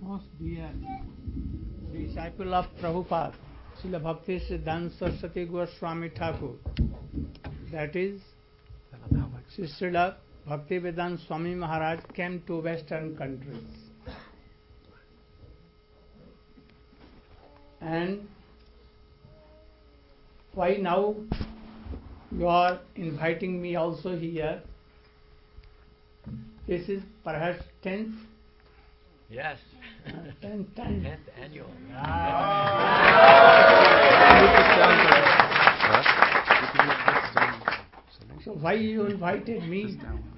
most dear disciple of Prabhupada, Srila Bhakti Siddhanta Saraswati Goswami Thakur, that is, Srila Bhaktivedanta Swami Maharaj came to Western countries. And why now you are inviting me also here? This is perhaps 10th? Yes. 10th annual. So why you invited me?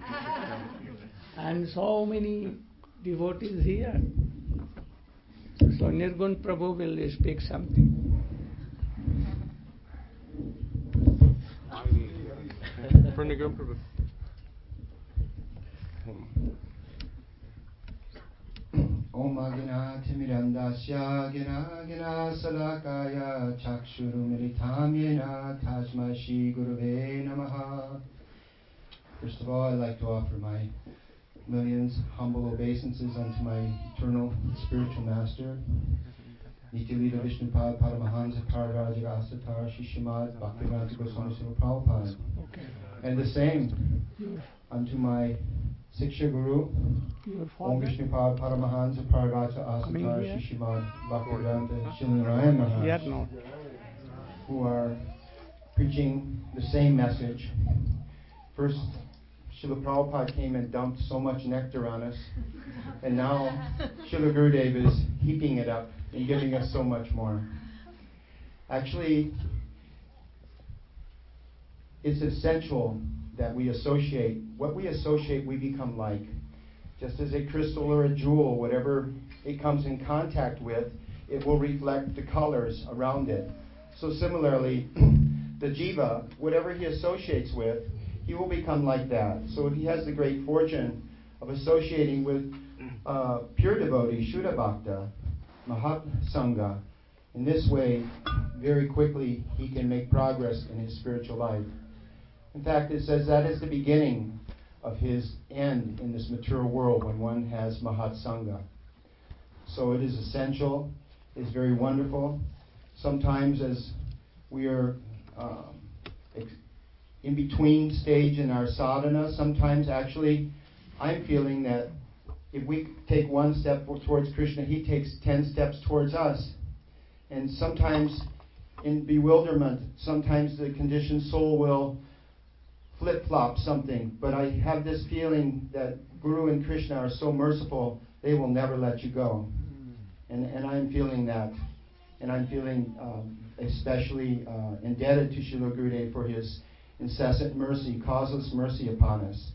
And so many devotees here. So Nirgun Prabhu will speak something. For Nirgun Prabhu. Om Agna Timirandasya Gina Gina Salakaya Chakshuru Militamyena Tasma Shri Guruve Namaha. First of all, I'd like to offer my millions humble obeisances unto my eternal spiritual master, Nityalita Vishnupad Paramahansa Pararajasatar Shishimad Bhaktivedanta Goswami Srila Prabhupada. And the same unto my Siksha Guru, Om Vishnupad Paramahansa Pararaja Asatar Shishimad Bhaktivedanta Shilanarayan Maharaj, who are preaching the same message. First, Srila Prabhupada came and dumped so much nectar on us, and now Srila Gurudev is heaping it up and giving us so much more. Actually, it's essential that we associate. What we associate, we become like. Just as a crystal or a jewel, whatever it comes in contact with, it will reflect the colors around it. So similarly, the jiva, whatever he associates with, he will become like that. So if he has the great fortune of associating with pure devotee, Shuddha Bhakta, Mahat Sangha, in this way, very quickly he can make progress in his spiritual life. In fact, it says that is the beginning of his end in this material world when one has Mahat Sangha. So it is essential, it is very wonderful. Sometimes as we are in between stage in our sadhana, sometimes actually I'm feeling that if we take one step towards Krishna, he takes 10 steps towards us. And sometimes in bewilderment, sometimes the conditioned soul will flip-flop something. But I have this feeling that Guru and Krishna are so merciful, they will never let you go. And I'm feeling that. And I'm feeling especially indebted to Srila Gurudev for his incessant mercy, causeless mercy upon us.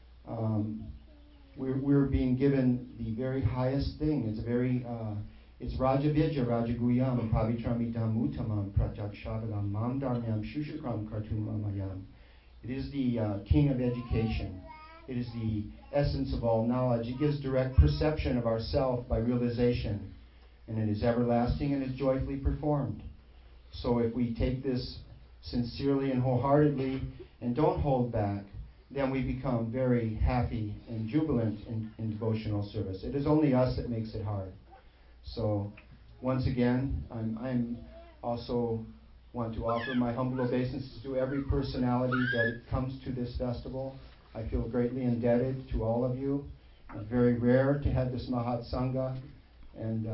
We're being given the very highest thing. It's it's Rajavidya, Rajaguyam, Pavitramidam Uttamam, Pratyakshavalam, Mamdharmyam, Shushukram Kartumamayam. It is the king of education. It is the essence of all knowledge. It gives direct perception of ourself by realization. And it is everlasting and is joyfully performed. So if we take this sincerely and wholeheartedly and don't hold back, then we become very happy and jubilant in devotional service. It is only us that makes it hard. So once again, I'm also want to offer my humble obeisances to every personality that comes to this festival. I feel greatly indebted to all of you. It's very rare to have this Mahat Sangha, and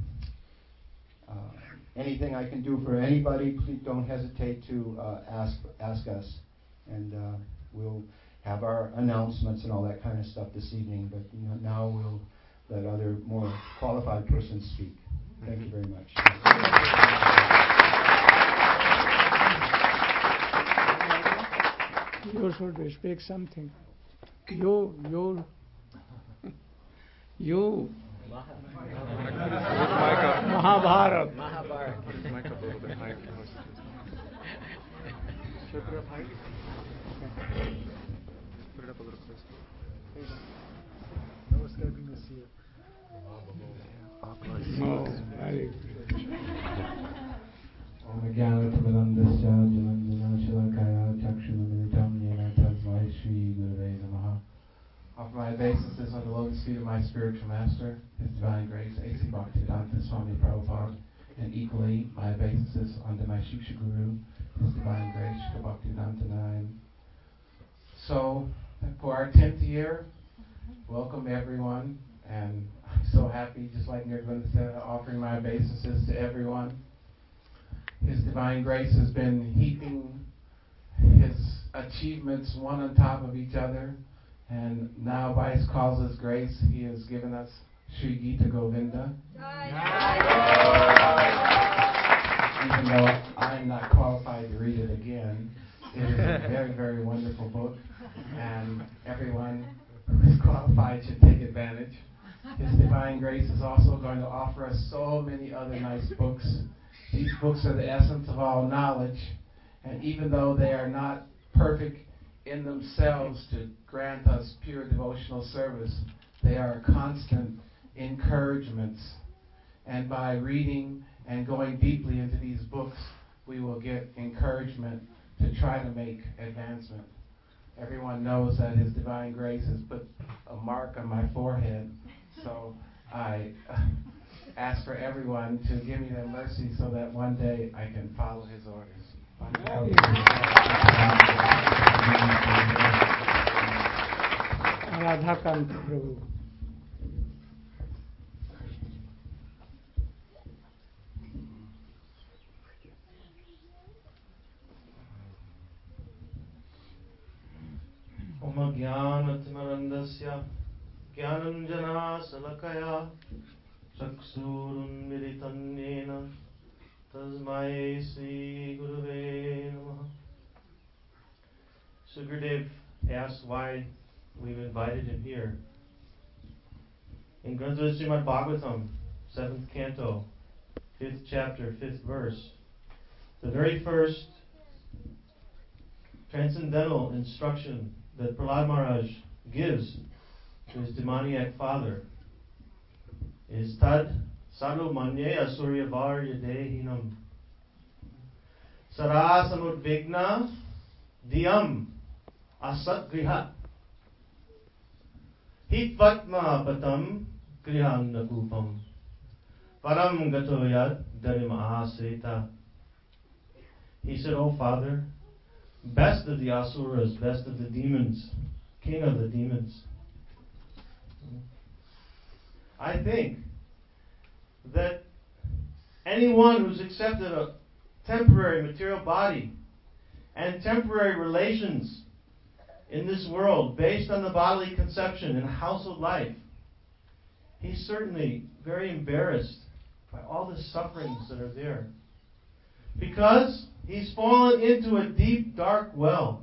anything I can do for anybody, please don't hesitate to ask us, and we'll have our announcements and all that kind of stuff this evening. But now we'll let other more qualified persons speak. Thank you very much. You should speak something. You. Mahabharata. Put his mic up a little bit higher. Should I put it up higher? Okay. Put it up a little closer. No escaping this year. No, very Om Jnanatamidandasya Jalanjana Shalakaya Chakshunamilitam Yena Tasmai Shri Gurave Namaha. Offer my obeisances on the lotus be to my spiritual master, His Divine Grace, A.C. Bhaktivedanta Swami Prabhupada, and equally my obeisances unto my Shiksha Guru, His Divine Grace, Srila Bhaktivedanta Nine. So, for our 10th year, welcome everyone, and I'm so happy, just like Nirvana said, offering my obeisances to everyone. His Divine Grace has been heaping His achievements one on top of each other, and now by His causeless grace, He has given us Sri Gita Govinda. Even though I'm not qualified to read it again, it is a very, very wonderful book, and everyone who is qualified should take advantage. His Divine Grace is also going to offer us so many other nice books. These books are the essence of all knowledge, and even though they are not perfect in themselves to grant us pure devotional service, they are constant encouragements. And by reading and going deeply into these books, we will get encouragement to try to make advancement. Everyone knows that His Divine Grace has put a mark on my forehead, so I ask for everyone to give me their mercy so that one day I can follow His orders. Radhakant Prabhu. Om Jnanatimarandasya Jnananjana Salakaya Chaksurunmilitam Yena Tasmai Sri Gurave Namaha. Sukadev asked why we've invited him here. In Granth Srimad Bhagavatam, 7th canto, 5th chapter, 5th verse, the very first transcendental instruction that Prahlad Maharaj gives to his demoniac father is Tad Sadhu Manye Asurya Var Yadehinam Sara Samudvigna Diyam Asat Griha Hitvatma Patam Griham Nakupam Param Gatoyat Darim Asrita. He said, "Oh Father, best of the asuras, best of the demons, king of the demons, I think that anyone who's accepted a temporary material body and temporary relations in this world based on the bodily conception and household life, he's certainly very embarrassed by all the sufferings that are there. Because he's fallen into a deep, dark well.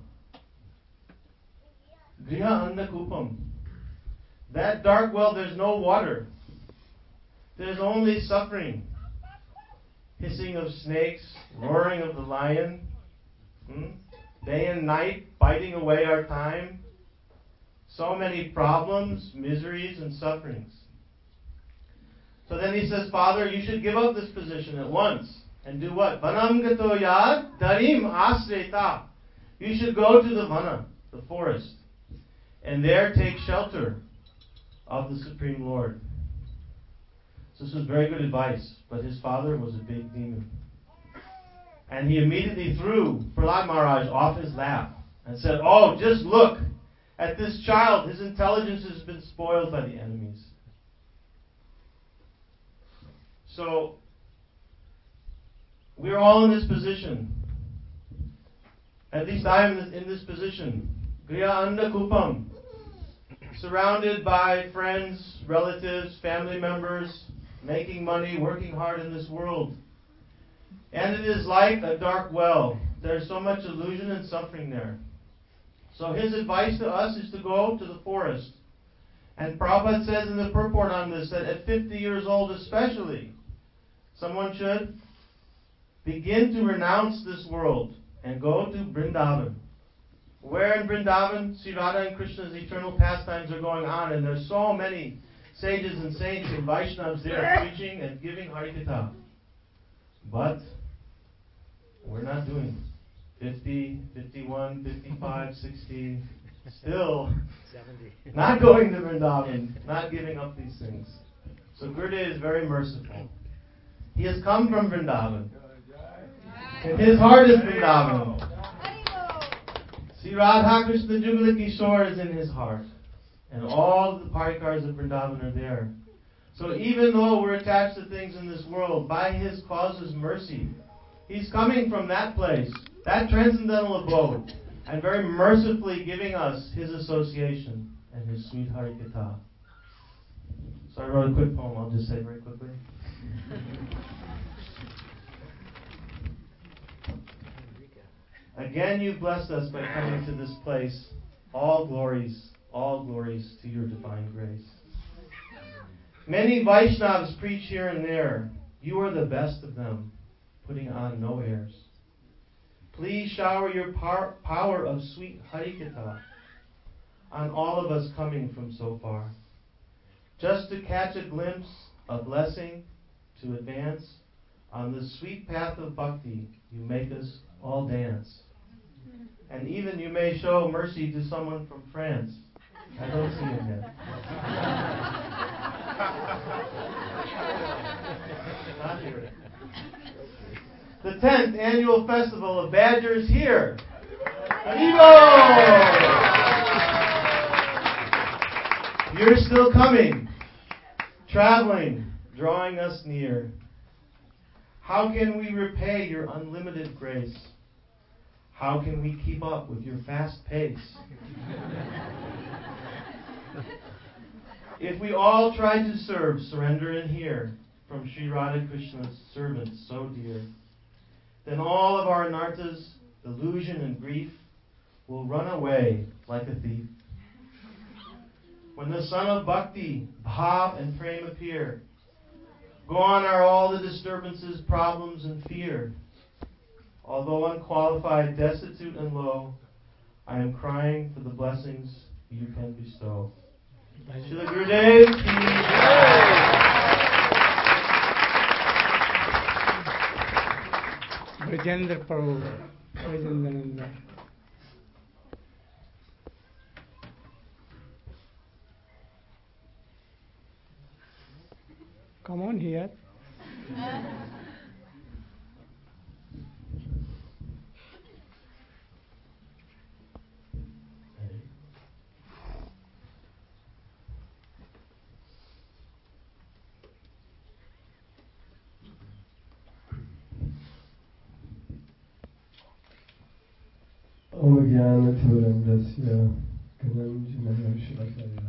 Griha Andakupam. That dark well, there's no water. There's only suffering. Hissing of snakes, roaring of the lion, day and night, biting away our time. So many problems, miseries, and sufferings. So then he says, Father, you should give up this position at once. And do what? Vanam gato yad darim asreta. You should go to the vana, the forest, and there take shelter of the Supreme Lord. So this was very good advice, but his father was a big demon. And he immediately threw Prahlad Maharaj off his lap and said, "Oh, just look at this child. His intelligence has been spoiled by the enemies." So, we're all in this position. At least I am in this position. Griha Anda Kupam. Surrounded by friends, relatives, family members, making money, working hard in this world. And it is like a dark well. There's so much illusion and suffering there. So his advice to us is to go to the forest. And Prabhupada says in the purport on this that at 50 years old especially, someone should begin to renounce this world and go to Vrindavan. Where in Vrindavan, Sri Radha and Krishna's eternal pastimes are going on, and there's so many sages and saints and Vaishnavas there preaching and giving Harikatha. But we're not doing 50, 51, 55, 60. still 70. not going to Vrindavan, not giving up these things. So Gurudev is very merciful. He has come from Vrindavan. And his heart is Vrindavan. See, Radha Krishna Jugal Kishore is in his heart. And all the parikars of Vrindavan are there. So even though we're attached to things in this world, by his cause's mercy, he's coming from that place, that transcendental abode, and very mercifully giving us his association and his sweet Harikatha. So I wrote a quick poem, I'll just say very quickly. Again you've blessed us by coming to this place. All glories to your divine grace. Many Vaishnavas preach here and there. You are the best of them, putting on no airs. Please shower your power of sweet Harikatha on all of us coming from so far. Just to catch a glimpse, a blessing, to advance on the sweet path of bhakti, you make us all dance. And even you may show mercy to someone from France. I don't see him yet. Not here. The 10th annual festival of Badgers here. Haribo! You're still coming, traveling, drawing us near. How can we repay your unlimited grace? How can we keep up with your fast pace? If we all try to serve, surrender and hear from Sri Radha Krishna's servants so dear, then all of our anarthas, delusion and grief will run away like a thief. When the sun of bhakti, bhav and prem appear, gone are all the disturbances, problems and fear. Although unqualified, destitute and low, I am crying for the blessings you can bestow. Srila Gurudev ki Brajendra Prabhu, Brajendrananda. Come on here. Om Jnana-Timirandasya Gananjana Shalakaya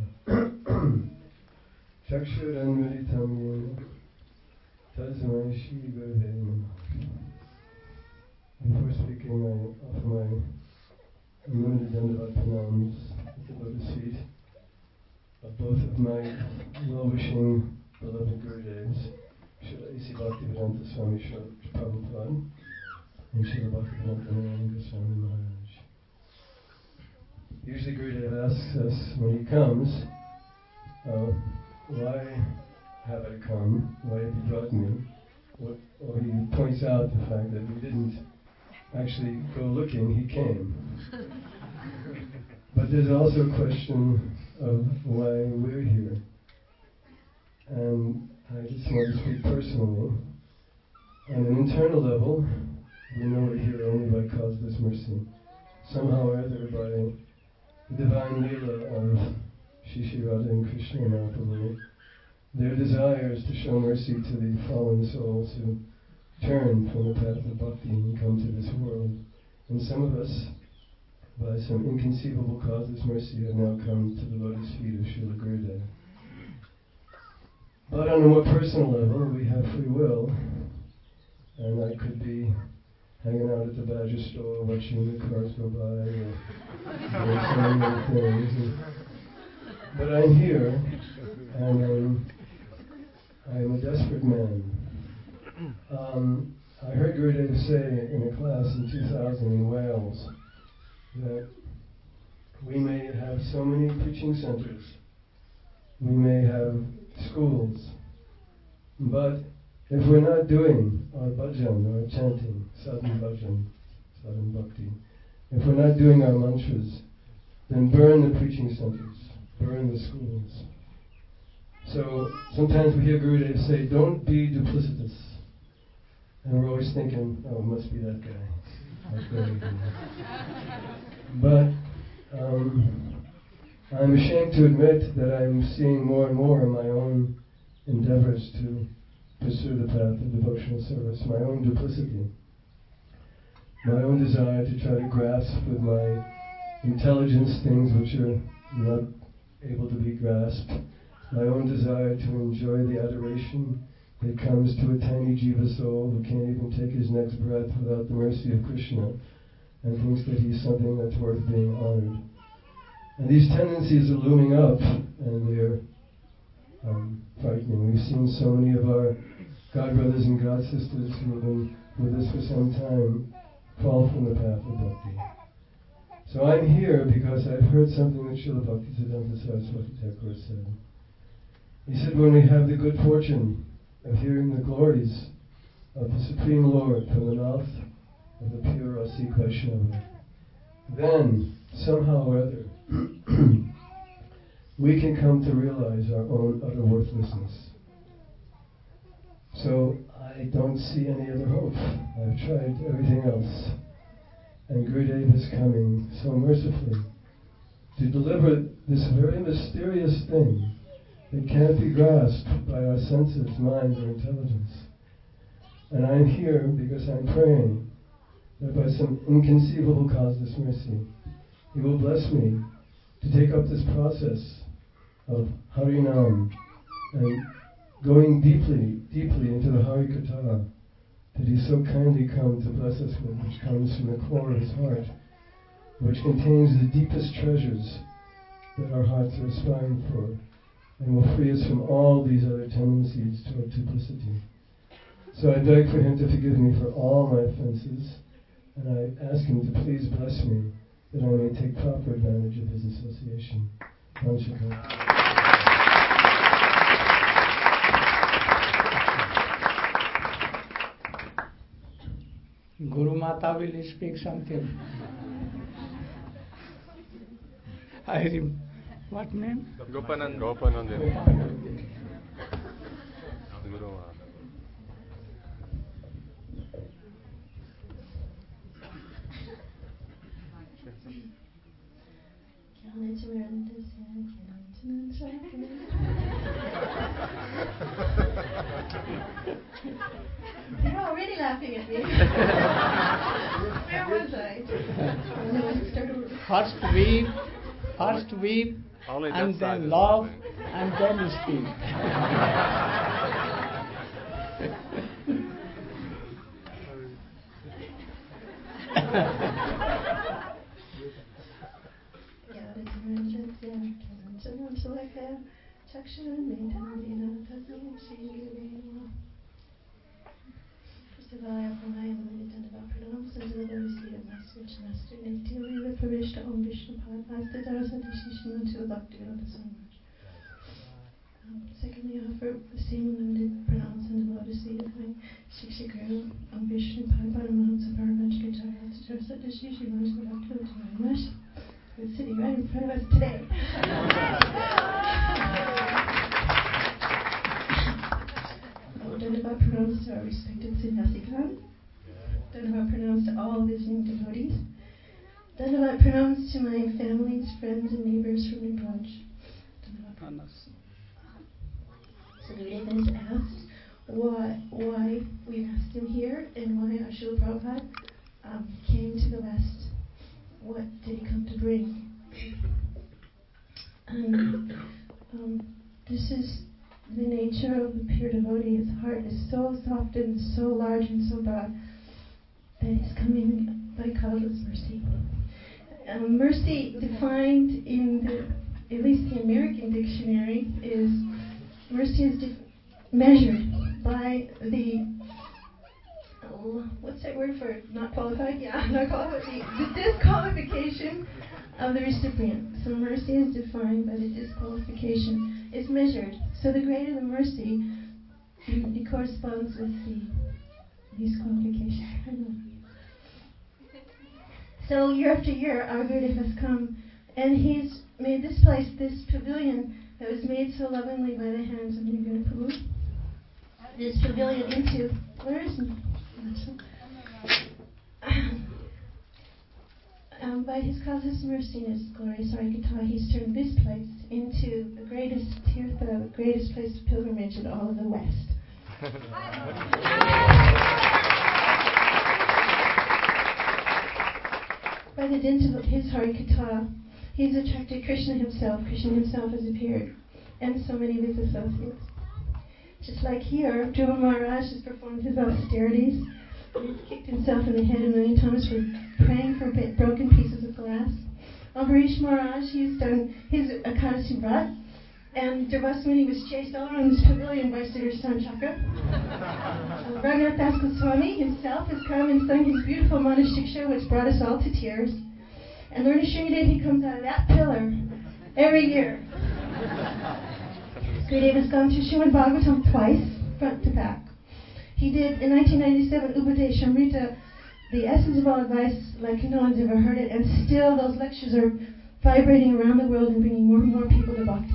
Chakshuranmritam Yena Tasmai Shri Gurave Namaha. Before speaking, I offer my unlimited Dandavat pranams at the lotus feet of both of my well-wishing beloved Gurudevs, Srila A.C. Bhaktivedanta Swami Srila Prabhupada and Srila Bhaktivedanta Narayan Goswami Maharaj. Usually Gurudev asks us when he comes, why have I come? Why have you brought me? Or he points out the fact that we didn't actually go looking, he came. But there's also a question of why we're here. And I just want to speak personally. On an internal level, we know we're here only by causeless mercy. Somehow or other, by the divine Leela of Shri Radha and Krishna Mahaprabhu, their desire is to show mercy to the fallen souls who turn from the path of bhakti and come to this world. And some of us, by some inconceivable causeless mercy, have now come to the lotus feet of Srila Gurudev. But on a more personal level, we have free will, and I could be hanging out at the Badger store watching the cars go by or doing so many other things. But I'm here, and I'm a desperate man. I heard Gurudev say in a class in 2000 in Wales that we may have so many preaching centers, we may have schools, but if we're not doing our bhajan, our chanting, sadhan bhajan, sadhan bhakti, if we're not doing our mantras, then burn the preaching centers, burn the schools. So sometimes we hear Gurudev say, don't be duplicitous. And we're always thinking, oh, it must be that guy. Like but I'm ashamed to admit that I'm seeing more and more in my own endeavors to pursue the path of devotional service, my own duplicity, my own desire to try to grasp with my intelligence things which are not able to be grasped, my own desire to enjoy the adoration that comes to a tiny jiva soul who can't even take his next breath without the mercy of Krishna and thinks that he's something that's worth being honored. And these tendencies are looming up, and they're frightening. We've seen so many of our God brothers and God sisters who have been with us for some time fall from the path of bhakti. So I'm here because I've heard something that Srila Bhaktisiddhanta Saraswati Thakur said. He said, when we have the good fortune of hearing the glories of the Supreme Lord from the mouth of the pure Rasik Vaishnava, then, somehow or other, we can come to realize our own utter worthlessness. So I don't see any other hope. I've tried everything else. And Gurudev is coming so mercifully to deliver this very mysterious thing that can't be grasped by our senses, mind, or intelligence. And I'm here because I'm praying that by some inconceivable causeless mercy, He will bless me to take up this process of Harinam and going deeply, deeply into the Harikatha that He's so kindly come to bless us with, which comes from the core of His heart, which contains the deepest treasures that our hearts are aspiring for, and will free us from all these other tendencies toward duplicity. So I beg for Him to forgive me for all my offenses, and I ask Him to please bless me that I may take proper advantage of His association. Vanshaka. Guru Mata will speak something. What name? Gopanand. Guru Maharaj. You're already laughing at me. Where was I? First weep, Only that and side then is laugh, laughing. and then speak. First of all, I offer my unlimited Dandavat pranams unto the Holy Seat of my spiritual master, Nitya Viva Pravishta Om Vishnupad Asta Saraswati Shishima to the Bhaktivedanta Swami Maharaj. Secondly, I offer the same unlimited pranams unto the lotus feet of my Shikshaguru Om Vishnupad Paramahamsa Paramachacharya Saraswati Shishima to the Bhaktivedanta Swami Maharaj, who is sitting right in front of us today. Dandavat pranams to our respected Sannyasigan. Dandavat pranams to all visiting devotees. Dandavat pranams to my families, friends, and neighbors from Nibraj. Dandavat pranams. So Gurudev has asked why we've asked him here and why Srila Prabhupada came to the West. What did he come to bring? And this is the nature of the pure devotee. His heart is so soft and so large and so broad that he's coming by causeless mercy. Mercy defined in at least the American dictionary is mercy is measured by the what's that word for not qualified? Yeah, not qualified. The disqualification of the recipient. So mercy is defined by the disqualification. It's measured. So the greater the mercy, it corresponds with the disqualification. So year after year, our Gurudev has come And he's made this place, this pavilion that was made so lovingly by the hands of Nirguna Prabhu, this pavilion into, where is he? By his causeless mercy and his glorious Harikatha, he's turned this place into the greatest tirtha, the greatest place of pilgrimage in all of the West. By the dint of his Harikatha, he's attracted Krishna himself. Krishna himself has appeared, and so many of his associates. Just like here, Dhruva Maharaj has performed his austerities. He's kicked himself in the head a million times for praying for broken pieces of glass. Ambarish Maharaj, he's done his Ekadasi Vrat, and Devasmini was chased all around this pavilion by Sudarshan Chakra. Raghunath Das Goswami himself has come and sung his beautiful Manashiksha, which brought us all to tears. And Lorna Sringadev, he comes out of that pillar every year. Gurudev has gone through Srimad Bhagavatam twice, front to back. He did, in 1997, Upadesh Amrita, the essence of all advice like no one's ever heard it, and still those lectures are vibrating around the world and bringing more and more people to Bhakti.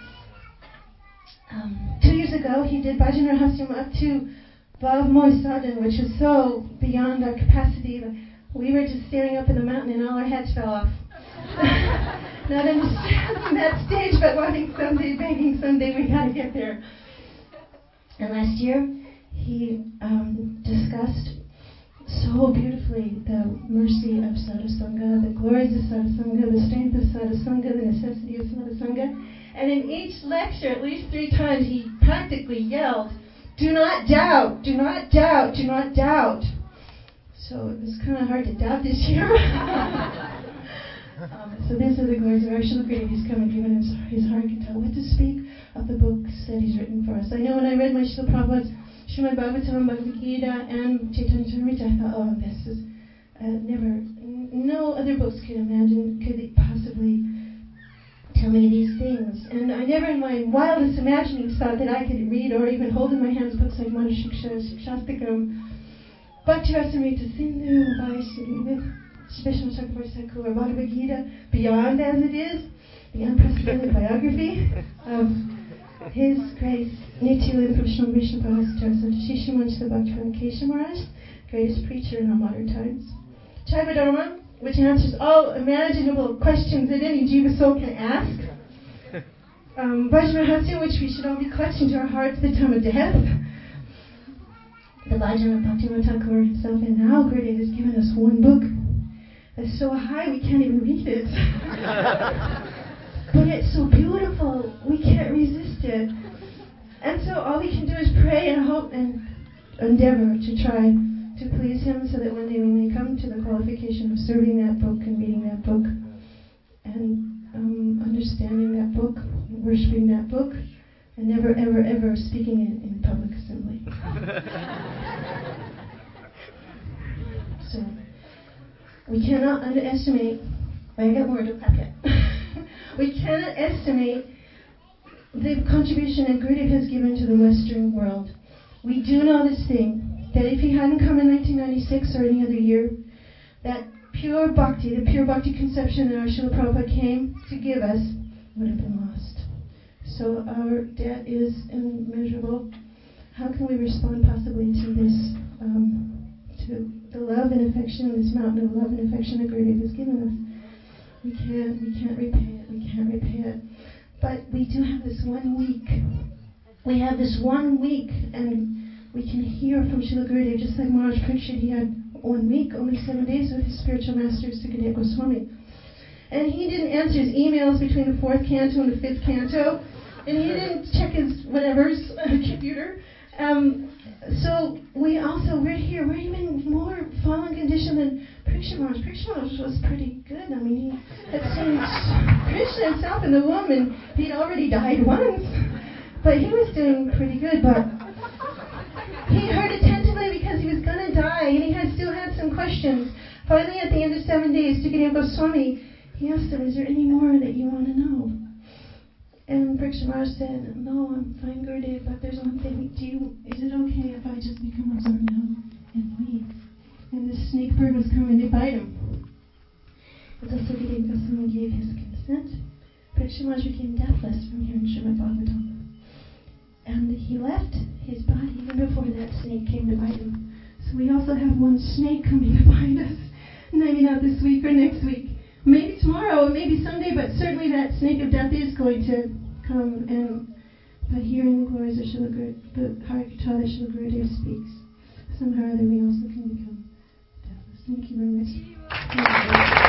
2 years ago, he did Bhajan Rahasyam up to Bhav Moy Sadhan, which was so beyond our capacity. We were just staring up in the mountain and all our heads fell off. Not understanding that stage, but wanting someday, begging someday we got to get there. And last year, he discussed so beautifully the mercy of Sadhusanga, the glories of Sadhusanga, the strength of Sadhusanga, the necessity of Sadhusanga. And in each lecture, at least 3 times, he practically yelled, "Do not doubt, do not doubt, do not doubt." So it was kind of hard to doubt this year. So these are the glories of our Srila Gurudev. He's come and given us his Harikatha. What to speak of the books that he's written for us. I know when I read my Srila Prabhupada's Srimad Bhagavatam, Bhagavad Gita, and Chaitanya Charitamrita, I thought, oh, this is no other books could possibly tell me these things. And I never in my wildest imaginings thought that I could read or even hold in my hands books like Manashiksha, Shastakam, Bhakti Rasamrita Sindhu, with Vishnu Chakravarti Thakur, Bhagavad Gita, beyond as it is, the unprecedented biography of His Grace Nitya Prabhupada Vishnu Parasaraswati Shishimanchita Bhaktivinoda Keshav Maharaj, greatest preacher in our modern times. Chaivadharma, which answers all imaginable questions that any jiva soul can ask. Vajrahasya, which we should all be clutching to our hearts at the time of death. The Bhajan of Bhaktivinoda Thakur himself, and now Gurudev has given us one book that's so high we can't even read it. But it's so beautiful, we can't resist it. And so all we can do is pray and hope and endeavor to try to please him so that one day we may come to the qualification of serving that book and reading that book and understanding that book, worshipping that book, and never, ever, ever speaking it in public assembly. So, we cannot underestimate, I got more to clap yet. We cannot estimate the contribution that Gurudev has given to the Western world. We do know this thing, that if he hadn't come in 1996 or any other year, that pure bhakti, the pure bhakti conception that our Srila Prabhupada came to give us, would have been lost. So our debt is immeasurable. How can we respond possibly to this, to the love and affection, this mountain of love and affection that Gurudev has given us? We can't repay it. But we do have this 1 week. We have this 1 week, and we can hear from Srila Gurudev, just like Maharaj Parikshit, he had 1 week, only 7 days with his spiritual masters, Sukadeva Goswami. And he didn't answer his emails between the 4th canto and the 5th canto, and he didn't check his whatever's computer. So we're here, we're even more fallen condition than Parikshit Maharaj. Parikshit Maharaj was pretty good. I mean, he had seen Krishna himself in the womb, and he'd already died once. But he was doing pretty good, but he heard attentively because he was going to die, and he still had some questions. Finally, at the end of 7 days, Sukadeva Goswami, he asked him, is there any more that you want to know? And Parikshit Maharaj said, no, I'm fine, Gurudev, but there's one thing. Is it okay if I just become absorbed now and leave? And this snake bird was coming to bite him. And so Sukadeva Goswami gave his consent. Parikshit Maharaj became deathless from hearing Srimad Bhagavatam. And he left his body even before that snake came to bite him. So we also have one snake coming to bite us. Maybe not this week or next week. Maybe tomorrow or maybe someday, but certainly that snake of death is going to come. But hearing the glories of Srila Guru, the Harikatha that Srila Gurudev speaks, somehow or other we also can become deathless. Thank you very much.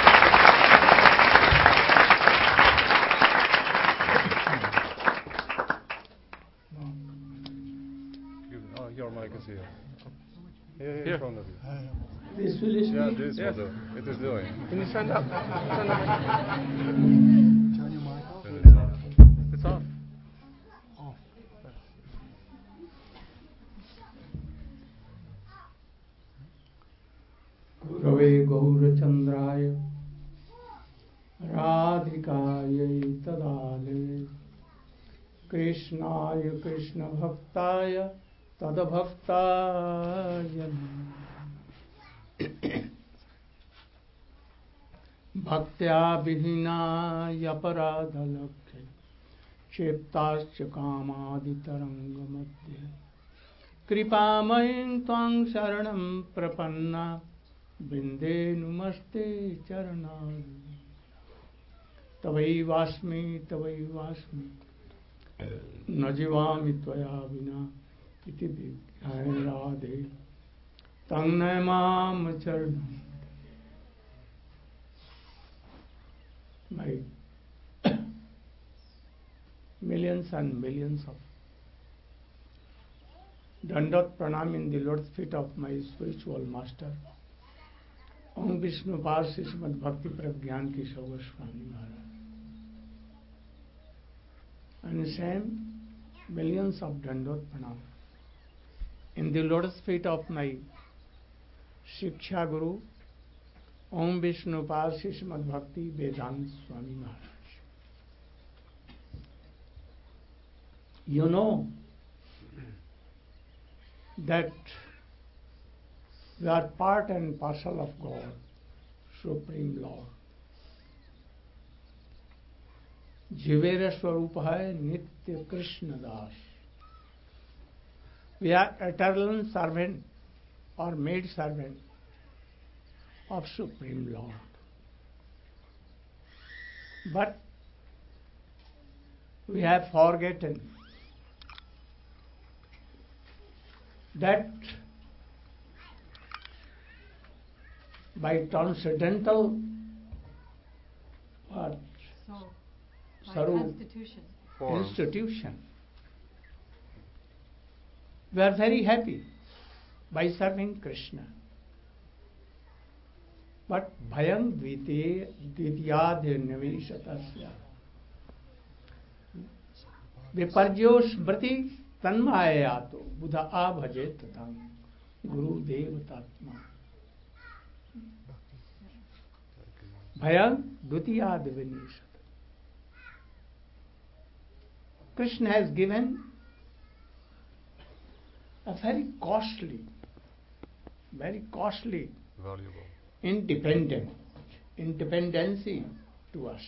Your mic is here. Here in front of you. This will is Yeah, this will do. It is doing. Can you stand up? Stand up. Turn your mic off. It's off. Off. Gurave Gaurachandraya Radhikaya Tadale Krishnaya Krishna Bhaktaya Tadabhaktaya Bhaktya Vihinaya Paradhalakhe Cheptascha Kamaditaranga Madhya Kripamaying Tvang Saranam Prapanna Binde Numaste Charanari Tavaivasmi Najivami Tvaya Vina Iti Vigyaya Radhe Tangnay Mam Charanam. My millions and millions of Dandot Pranam in the Lord's feet of my spiritual master, Om Vishnu Parsi Srimad Bhakti Pragyan Keshav Goswami Maharaj. And same millions of Dandot Pranam in the Lotus feet of my Shiksha Guru, Om Vishnu Parsi Srimad Bhakti Vedanta Swami Maharaj. You know that we are part and parcel of God, Supreme Lord. Jivera Swarupa hai Nitya Krishna Das. We are eternal servant or maid servant of Supreme Lord. But we have forgotten that by transcendental institution, we are very happy by serving Krishna. But bhayam dvitiyadh nivesatasya viparjo smriti tanmayato buddha abhajet tatam guru devatatma. Bhayam dvitiyadh nivesatasya. Krishna has given a very costly, Valuable. independency to us.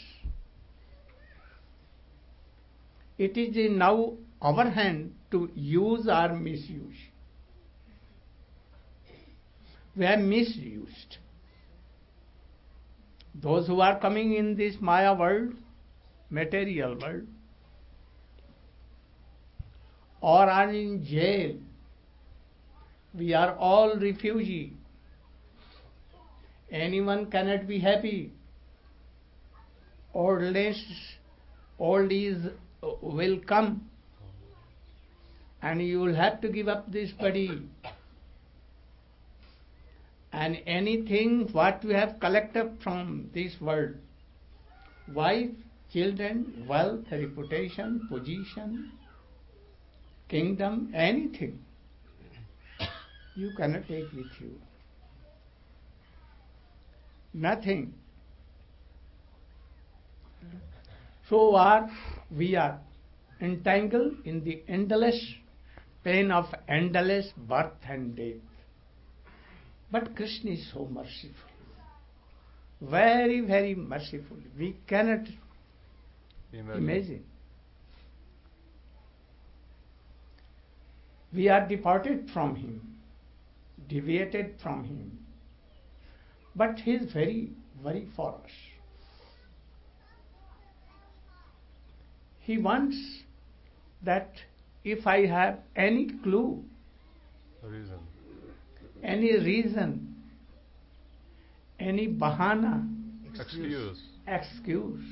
It is in now our hand to use or misuse. We have misused. Those who are coming in this Maya world, material world, or are in jail, we are all refugees. Anyone cannot be happy. Old age will come, and you will have to give up this body. And anything what we have collected from this world, wife, children, wealth, reputation, position, kingdom, anything, you cannot take with you. Nothing. So we are entangled in the endless pain of endless birth and death. But Krishna is so merciful. Very, very merciful. We cannot Imagine. We are departed from him, deviated from him, but he is very, very for us. He wants that if I have any clue, any reason, any bahana, excuse,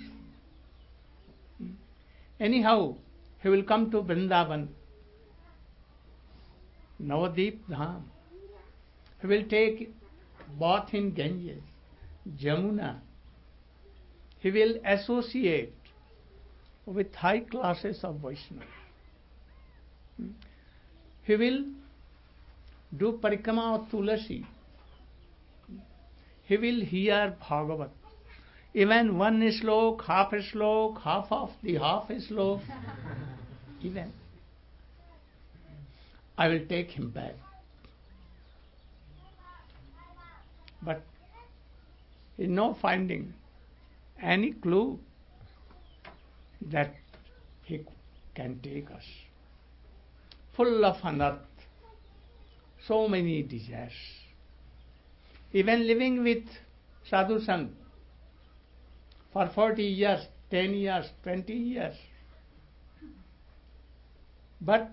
anyhow, he will come to Vrindavan, Navadip Dham. He will take bath in Ganges, Jamuna. He will associate with high classes of Vaishnava. He will do parikrama of Tulasi. He will hear Bhagavat. Even one slok, half of the half slok, even. I will take him back. But he is not finding any clue that he can take us. Full of unearth, so many desires. Even living with Sadhu Sangh for 40 years, 10 years, 20 years. But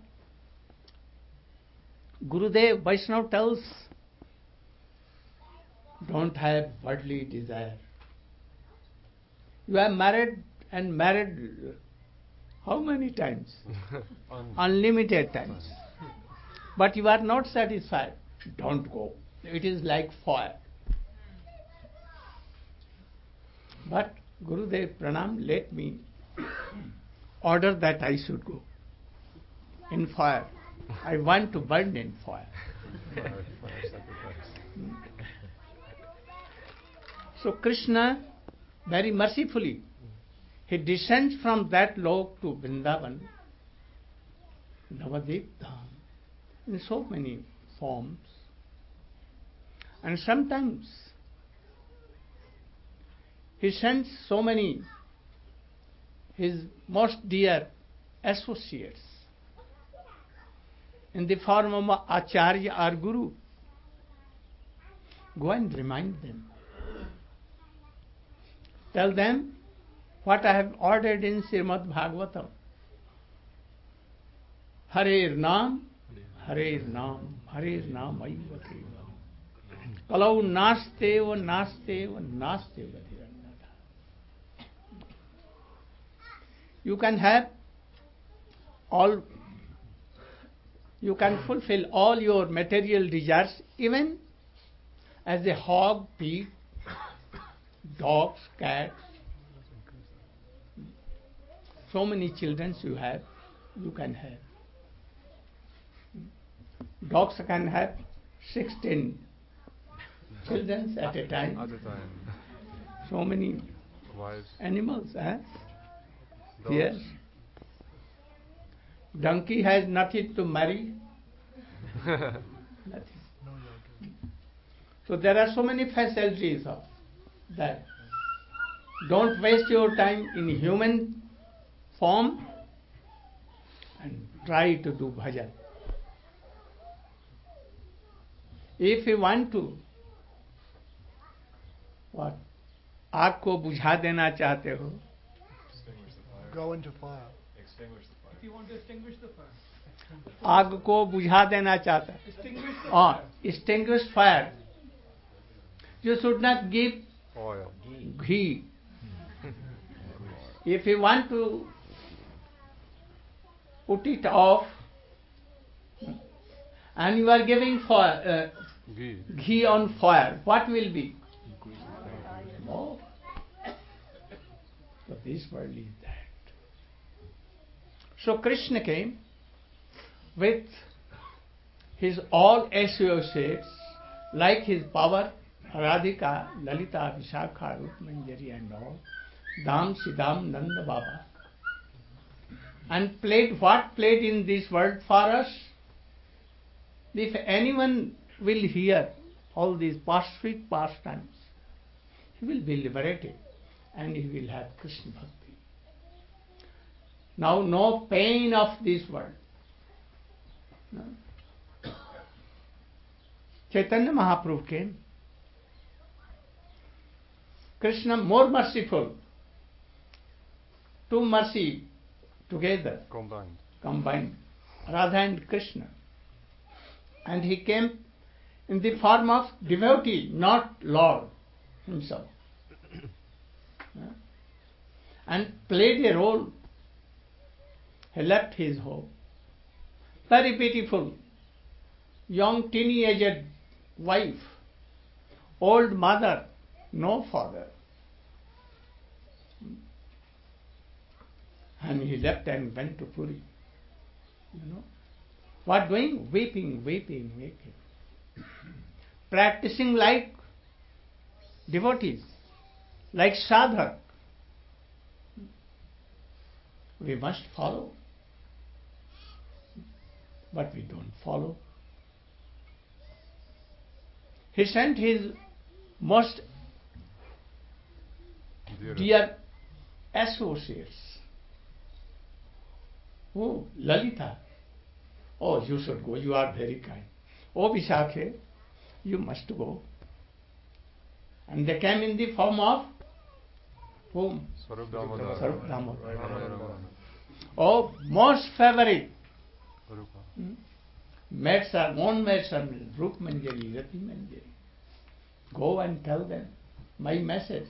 Gurudev Vaishnava tells, don't have worldly desire. You are married and married how many times? Unlimited times. But you are not satisfied. Don't go. It is like fire. But Gurudev Pranam, let me order that I should go in fire. I want to burn in fire. So Krishna, very mercifully, he descends from that lok to Vrindavan, Navadip Dham, in so many forms. And sometimes he sends so many his most dear associates in the form of Acharya or Guru. Go and remind them. Tell them what I have ordered in Srimad Bhagavatam. Harer Nam, Harer Nam, Harer Nam Aivate. Kalau Nasteva, Nasteva, Nasteva. You can have all, you can fulfill all your material desires even as a hog, pig, dogs, cats. So many children you have, you can have. Dogs can have 16 children at a time. So many animals, yes. Donkey has nothing to marry. Nothing. So there are so many facilities of that. Don't waste your time in human form and try to do bhajan. If you want to, what? आग को बुझा देना चाहते हो? Go into fire. If you want to extinguish the fire. आग को बुझा देना चाहता है. Extinguish the fire. Extinguish fire. You should not give oil, ghee. If you want to put it off, and you are giving fire, ghee on fire, what will be? No. So this world is that. So Krishna came with his all associates, like his power, Radhika, Lalita, Vishakha, Rup Manjari and all, Dham, Siddham, Nanda Baba. And played what played in this world for us? If anyone will hear all these past sweet pastimes, he will be liberated and he will have Krishna Bhakti. Now no pain of this world. No? Chaitanya Mahaprabhu came. Krishna more merciful. Two mercy together. Combined. Radha and Krishna. And he came in the form of devotee, not Lord himself. And played a role. He left his home. Very beautiful. Young teenage wife. Old mother. No father. And he left and went to Puri. What doing? Weeping. Practicing like devotees, like sadhak. We must follow. But we don't follow. He sent his most dear associates. Oh, Lalita. Oh, you should go. You are very kind. Oh, Vishakhe, you must go. And they came in the form of whom? Swarup Damodar. Oh, most favorite. Maids are, own maids are Rup Manjari, Rati Manjari. Go and tell them my message.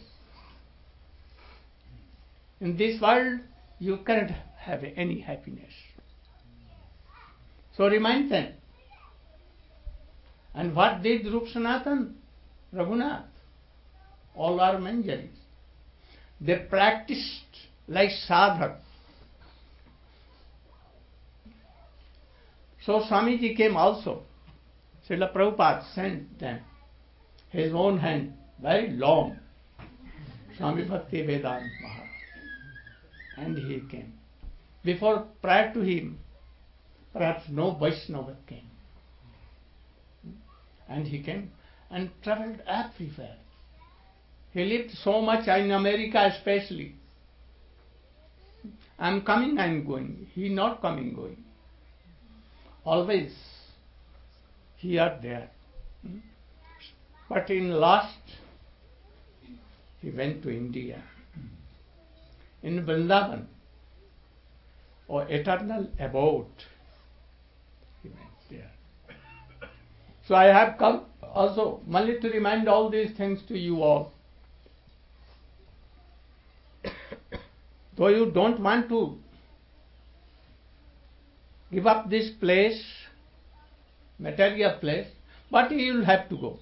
In this world, you cannot have any happiness. So remind them. And what did Rup Sanatan? Raghunath. All are Manjaris. They practiced like sadhak. So Swamiji came also. Srila Prabhupada sent them his own hand, very long. Swami Bhakti Vedanta Maharaj. And he came. Prior to him, perhaps no Vaishnava came. And he came and travelled everywhere. He lived so much in America especially. I am coming, I am going. He not coming, going. Always here, there. But in last, he went to India. In Vrindavan, or eternal abode, he went there. So I have come also only to remind all these things to you all. Though you don't want to give up this place, material place, but you will have to go.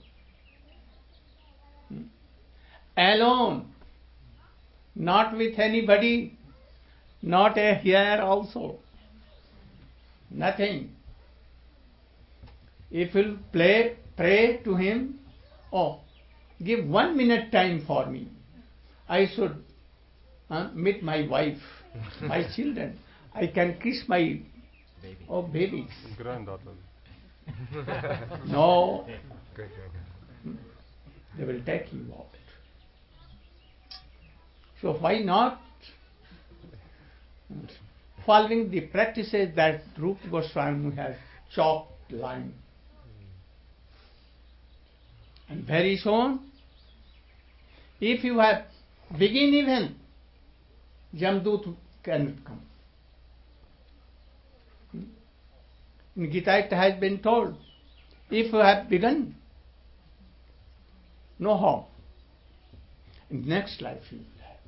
Alone, not with anybody, not here also. Nothing. If you pray to him, oh, give 1 minute time for me. I should meet my wife, my children. I can kiss my babies. Granddaughter. No. They will take you out. So why not following the practices that Rupa Goswami has chalked line? And very soon, if you have begin even, Jamdut cannot come. In Gita it has been told, if you have begun, no harm. In next life you will have.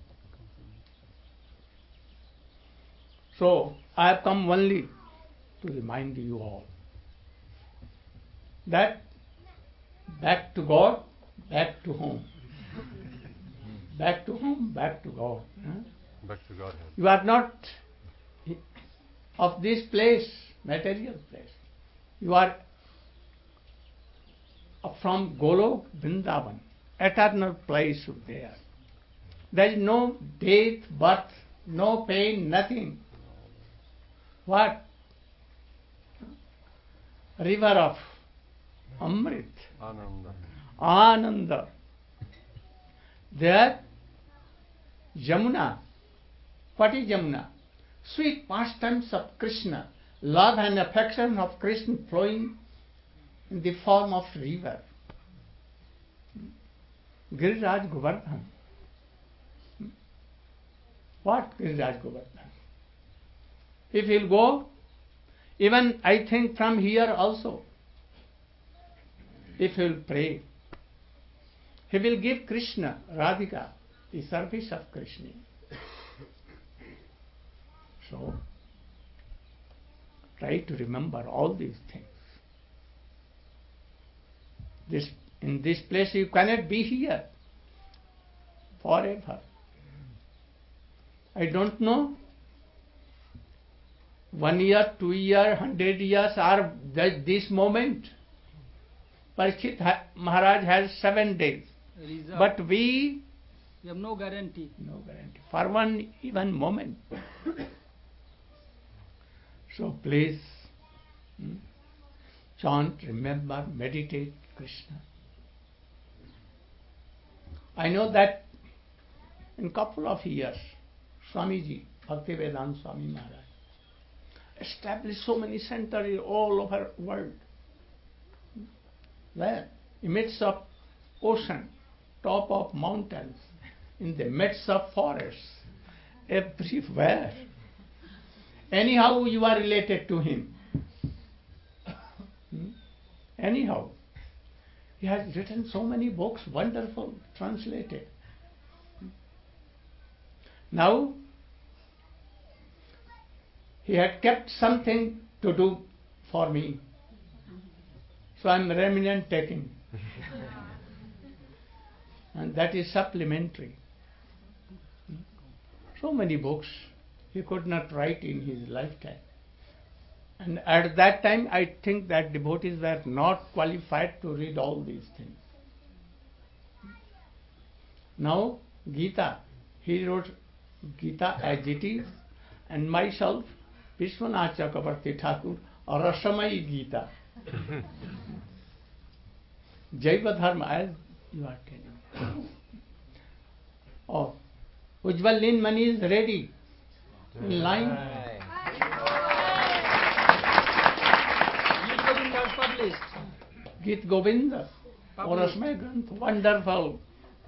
So I have come only to remind you all that back to God, back to home. Back to home, back to God. Back to Godhead. You are not of this place, material place. You are from Golok, Vrindavan, eternal place there. There is no death, birth, no pain, nothing. What? River of Amrit. Ananda. There, Jamuna. What is Jamuna? sweet pastimes of Krishna, love and affection of Krishna flowing in the form of river. Giriraj Govardhan. What Giriraj Govardhan? If he'll go, even I think from here also, if he'll pray, he will give Krishna, Radhika, the service of Krishna. So, try to remember all these things. In this place you cannot be here forever. I don't know, 1 year, 2 year, 100 years are this moment. Parikshit Maharaj has 7 days. But we have no guarantee. No guarantee. For one even moment. So please chant, remember, meditate Krishna. I know that in couple of years, Swamiji, Bhaktivedanta Swami Maharaj, established so many centers all over the world. Where? In the midst of ocean, top of mountains, in the midst of forests, everywhere. Anyhow, you are related to him. Anyhow. He has written so many books, wonderful, translated. Now, he had kept something to do for me. So I am remnant taking. And that is supplementary. So many books he could not write in his lifetime. And at that time, I think that devotees were not qualified to read all these things. Now, Gita, he wrote Gita as it is, and myself, Vishwanath Chakravarti Thakur, or Rasamai Gita. Jaiva Dharma, as you are telling. Oh, Ujjwal Ninmani is ready. In line. Gita Govinda, or Rasmay Granth, wonderful.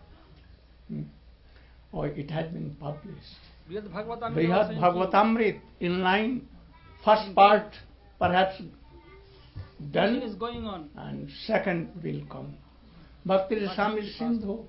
Oh, it has been published. Brihad Bhagavatamrit, in line, first part perhaps done, is going on, and second will come. Bhakti Rasamrita Sindhu.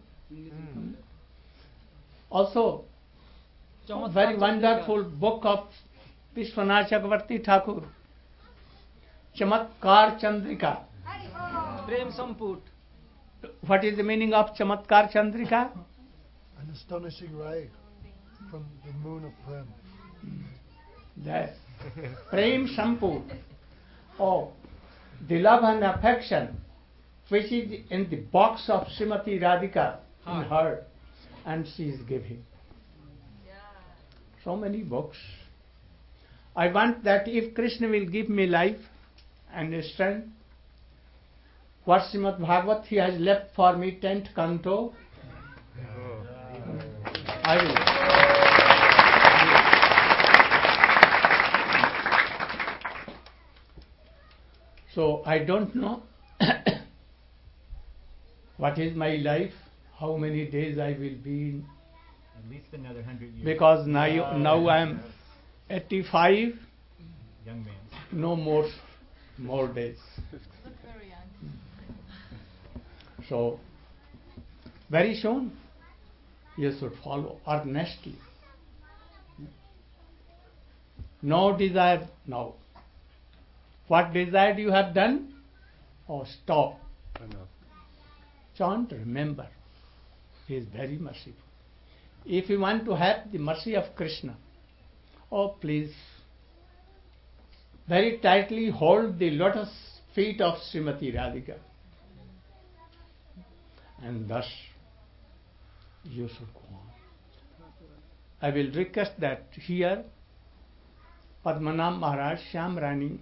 Also, very wonderful book of Vishwanath Chakravarti Thakur, Chamatkar Chandrika. Prem Samput. What is the meaning of Chamatkar Chandrika? An astonishing ray from the moon of Prem. That Prem Samput. Oh, the love and affection which is in the box of Srimati Radhika in her, and she is giving. So many books. I want that if Krishna will give me life and strength, what Srimad Bhagavat he has left for me, 10th canto, I will. So I don't know what is my life, how many days I will be in. At least another 100 years. Because now I am 85. Young man. No more days. So very soon you should follow earnestly. No desire now. What desire you have done? Oh, stop. Chant, remember. He is very merciful. If you want to have the mercy of Krishna, oh please, very tightly hold the lotus feet of Srimati Radhika. And thus you should go on. I will request that here Padmanabh Maharaj, Shyam Rani,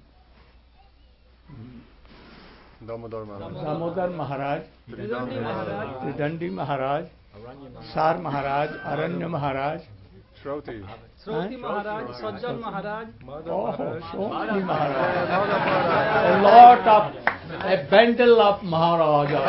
Damodar Maharaj, Tridandi Maharaj, Sar Maharaj, Aranya Maharaj, Shroti. Shroti Maharaj, Sajjan Maharaj. Shroti Maharaj. A lot of, a bundle of Maharajas.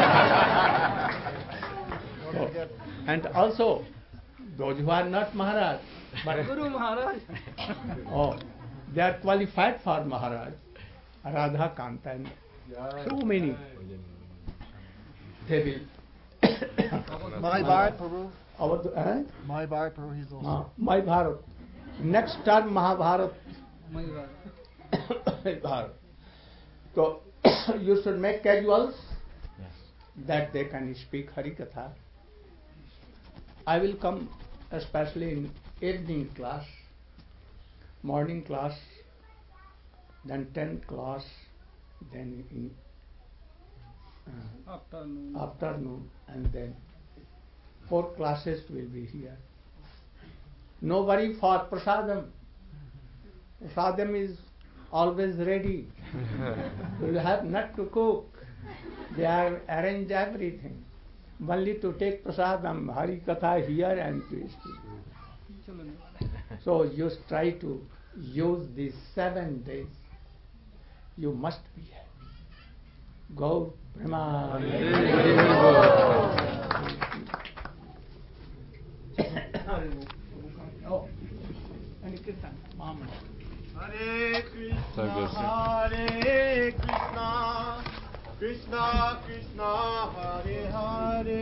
And also, those who are not Maharaj, but Guru Maharaj. They are qualified for Maharaj. Radha Kanta and so many. They will. My Bharat Prabhu. My Bharat Prabhu, he's also. My Bharat. Next term Mahabharat. My Bharat. So you should make casuals that they can speak Harikatha. I will come especially in evening class, morning class, then 10th class, then in afternoon, and then 4 classes will be here. No worry for prasadam. Prasadam is always ready. You will have not to cook. They are arrange everything. Only to take prasadam, Hari Katha here and to speak. So you try to use these 7 days. You must be happy. Go, Prema. And Kirtan, Mama. Hare Krishna, Hare Krishna, Krishna Krishna, Hare Hare,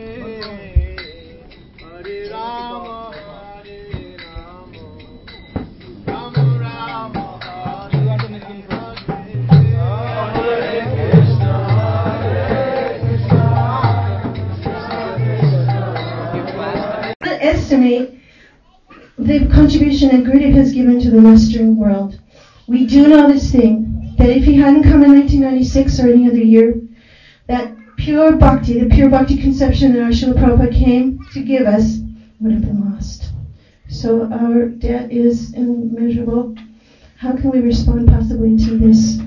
Hare Rama, Hare Rama, Rama Rama, Hare Estimate the contribution that Gurudev has given to the Western world. We do know this thing, that if he hadn't come in 1996 or any other year, that pure bhakti, the pure bhakti conception that our Srila Prabhupada came to give us, would have been lost. So our debt is immeasurable. How can we respond possibly to this,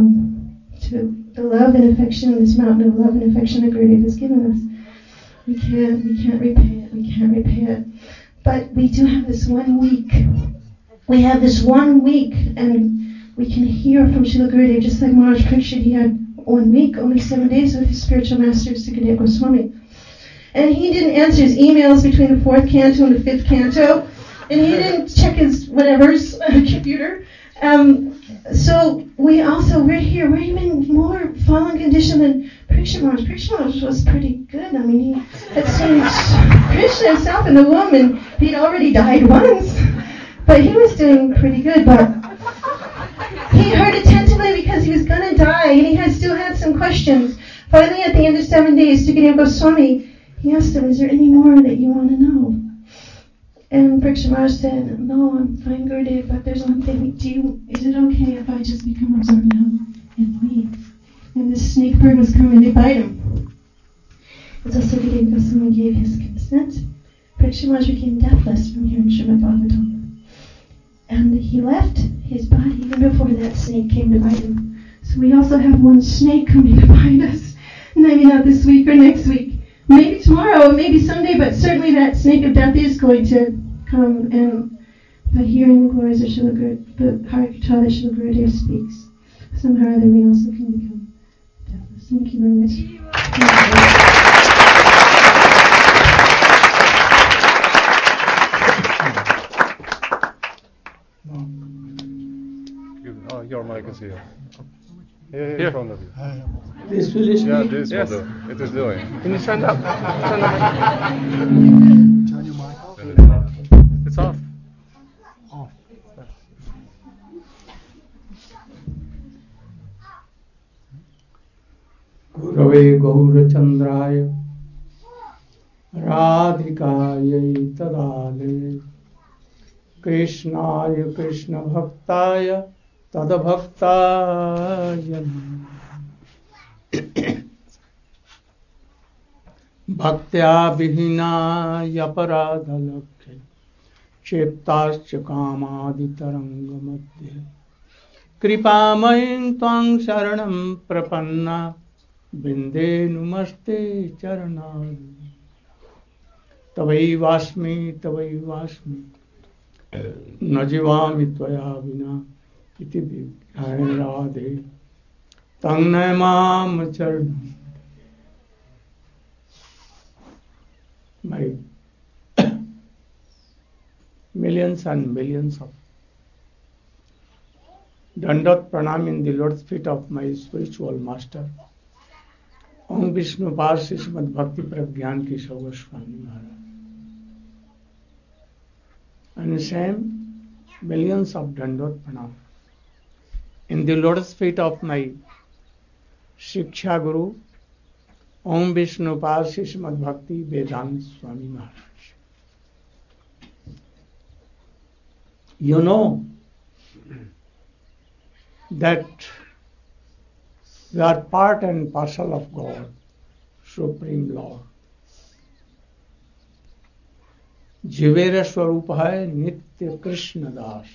to the love and affection, this mountain of love and affection that Gurudev has given us? We can't repay it. But we do have this 1 week. We have this 1 week, and we can hear from Srila Gurudev, just like Maharaj Parikshit, he had 1 week, only 7 days with his spiritual master, Sukadeva Goswami. And he didn't answer his emails between the 4th canto and the 5th canto, and he didn't check his whatever's computer. So we're here, we're even more fallen condition than Parikshit Maharaj. Parikshit Maharaj was pretty good. I mean, he had seen Krishna himself in the womb, and he'd already died once. But he was doing pretty good, but he heard attentively because he was going to die, and he still had some questions. Finally, at the end of 7 days, Sukadeva Goswami, he asked him, is there any more that you want to know? And Parikshit Maharaj said, no, I'm fine, Gurudev, but there's one thing. Is it okay if I just become absorbed now and leave? And this snake bird was coming to bite him. And so Sukadeva Goswami gave his consent. Parikshit Maharaj became deathless from hearing Srimad Bhagavatam. And he left his body even before that snake came to bite him. So we also have one snake coming to bite us. Maybe not this week or next week. Maybe tomorrow, maybe someday, but certainly that snake of death is going to come. And by hearing the glories of Srila Gurudev, the Harikatha that Srila Gurudev speaks, somehow or other we also can become deathless. Thank you very much. Oh, your mic is here. Here in front of you. This will speak? Yeah, this will do. It is doing. Can you stand up? Stand up. Turn your mic off. It's off. Off. Gurave Gaurachandraya Radhikaya Tadale Krishnaya Krishna Bhaktaya Tadabhaktaya Bhaktya Vihinaya Paradhalakhe Cheptascha Kamadi Taranga Madhya Kripamaying Tvang Sharanam Prapanna Binde Numaste Charanari Tavai Vasmi न जीवामि त्वया विना इति विज्ञाय राधे तं नमामि चरणं my millions and millions of Dandot Pranam in the Lord's feet of my spiritual master, Om Vishnu Parsi Srimad Bhakti Pragyan Keshav Goswami Maharaj. And same millions of Dandot Pranam in the Lotus feet of my Shiksha Guru, Om Vishnu Parsi Srimad Bhakti Vedanta Swami Maharaj. You know that we are part and parcel of God, Supreme Lord. Jivera Swarup hai Nitya Krishna Das.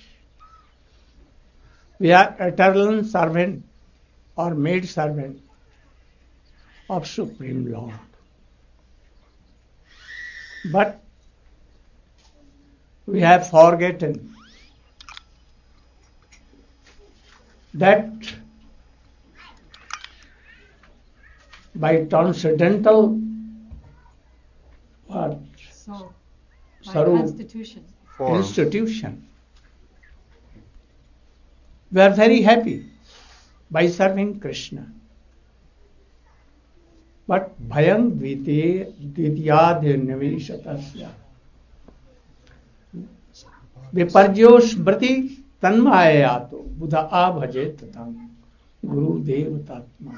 We are eternal servant or maid servant of Supreme Lord. But we have forgotten that by transcendental what? Constitution. Institution. We are very happy by serving Krishna. But bhayam dvityadhyanivishatasya viparjo smriti tanmayato buddha abhajet tatam guru devatatma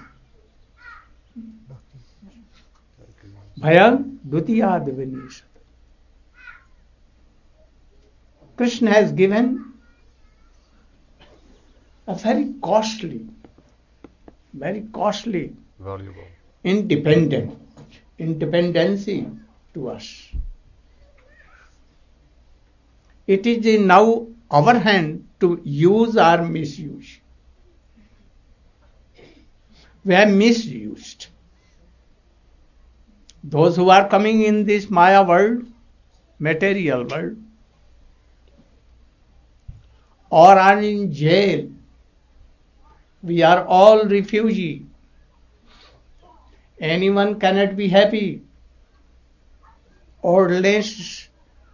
bhayam dvityadhyanivishatasya. Krishna has given a very costly, Valuable. independency to us. It is in now our hand to use or misuse. We have misused. Those who are coming in this Maya world, material world, or are in jail, we are all refugees. Anyone cannot be happy. Old age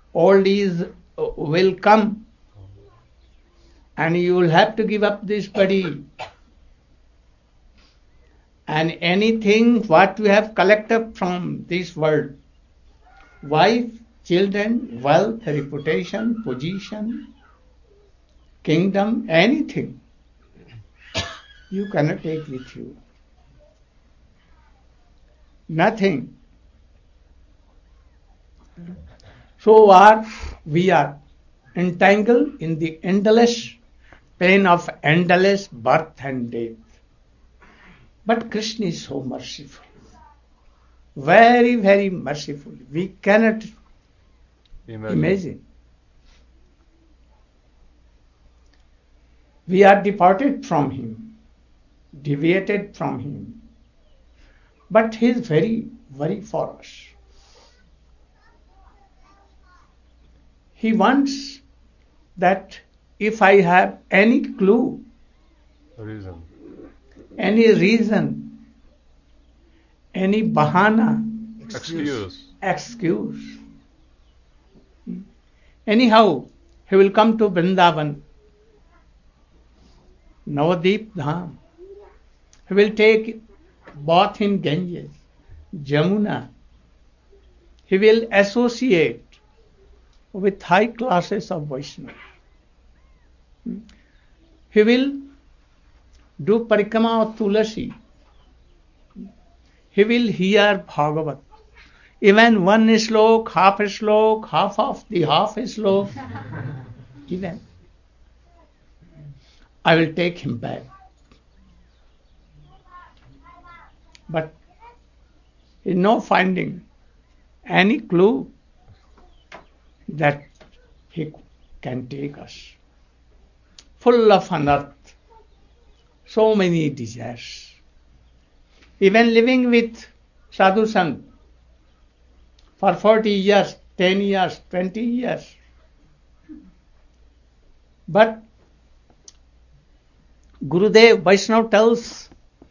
will come, and you will have to give up this body. And anything what we have collected from this world, wife, children, wealth, reputation, position, kingdom, anything, you cannot take with you. Nothing. So we are entangled in the endless pain of endless birth and death. But Krishna is so merciful. Very, very merciful. We cannot imagine. We are departed from Him, deviated from Him. But He is very, very for us. He wants that if I have any clue, any reason, any bahana, excuse. Anyhow, he will come to Vrindavan, Navadip Dham. He will take bath in Ganges, Jamuna. He will associate with high classes of Vaishnava. He will do parikrama of Tulasi. He will hear Bhagavat. Even one slok, half of the half slok, even. I will take him back. But he is not finding any clue that he can take us. Full of unearth, so many desires. Even living with Sadhu Sangh for 40 years, 10 years, 20 years, But Gurudev Vaishnav tells,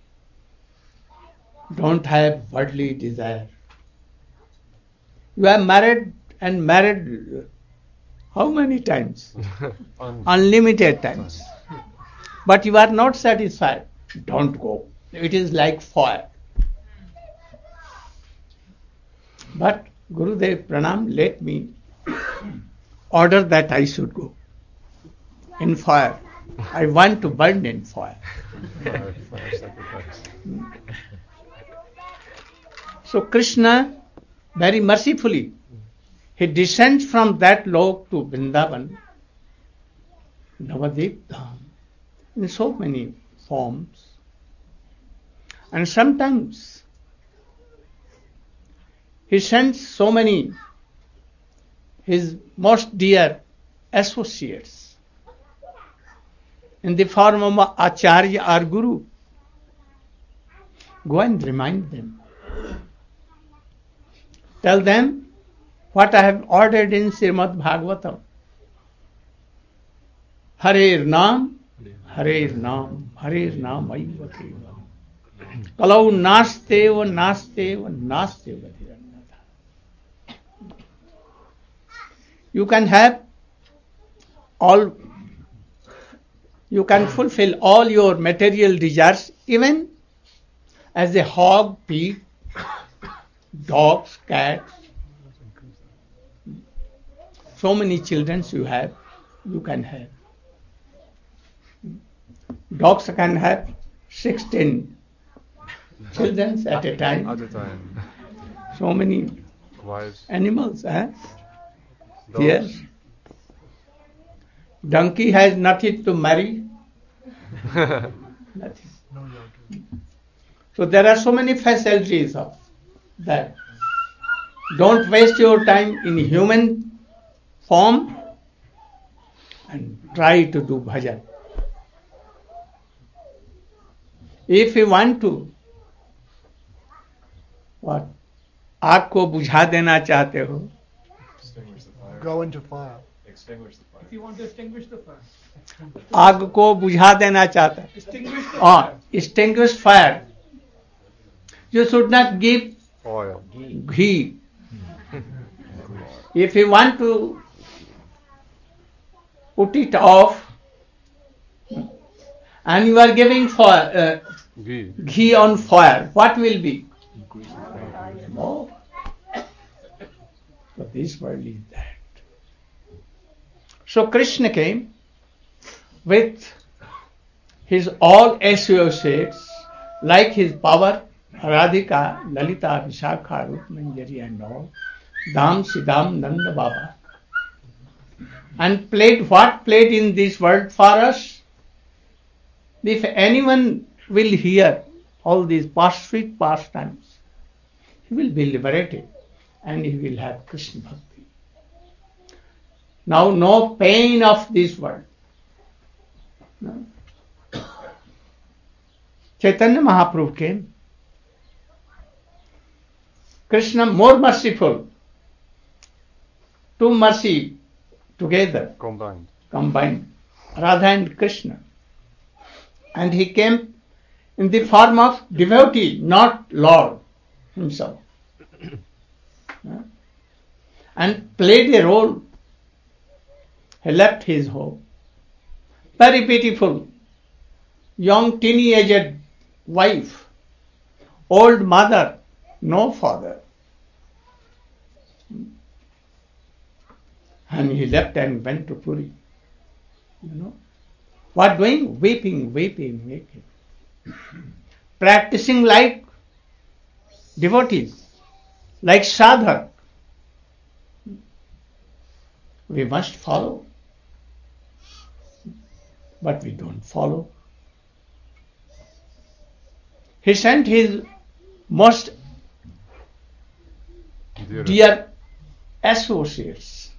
don't have worldly desire. You are married and married how many times? Unlimited times. But you are not satisfied. Don't go. It is like fire. But Gurudev Pranam let me order that I should go in fire. I want to burn in fire. Fire sacrifice. So Krishna, very mercifully, he descends from that lok to Vrindavan, Navadip Dham, in so many forms. And sometimes he sends so many his most dear associates in the form of Acharya or Guru. Go and remind them. Tell them what I have ordered in Srimad Bhagavatam. Harer Naam, Harer Naam, Harer Naam Aiva Keva. Kalau Nasteva, Nasteva, Nasteva. You can have all, you can fulfill all your material desires even as a hog, pig, dogs, cats. So many children you have, you can have. Dogs can have 16 children at a time. At a time. So many Wives. animals, Dogs. Yes. Donkey has nothing to marry. Nothing. So there are so many facilities of that. Don't waste your time in human form and try to do bhajan. If you want to, what? आग को बुझा देना चाहते हो? Go into fire. Extinguish the fire. If you want to extinguish the fire. आग को बुझा देना चाहता है. Extinguish the fire. Extinguish fire. You should not give Oil. ghee. If you want to put it off and you are giving fire, ghee on fire, what will be? No. So this world is that. So Krishna came with his all associates, like his power, Radhika, Lalita, Vishakha, Rup Manjari and all, Dham, Siddham, Nanda Baba, and played in this world for us. If anyone will hear all these sweet pastimes, he will be liberated and he will have Krishna Bhakti. Now no pain of this world. No. Chaitanya Mahaprabhu came. Krishna more merciful. Two mercy together. Combined. Radha and Krishna. And he came in the form of devotee, not Lord himself. And played a role. He left his home. Very beautiful. Young teenage wife. Old mother. No father. And he left and went to Puri. What doing? Weeping. Practicing like devotees, like sadhak. We must follow. But we don't follow. He sent his most dear associates.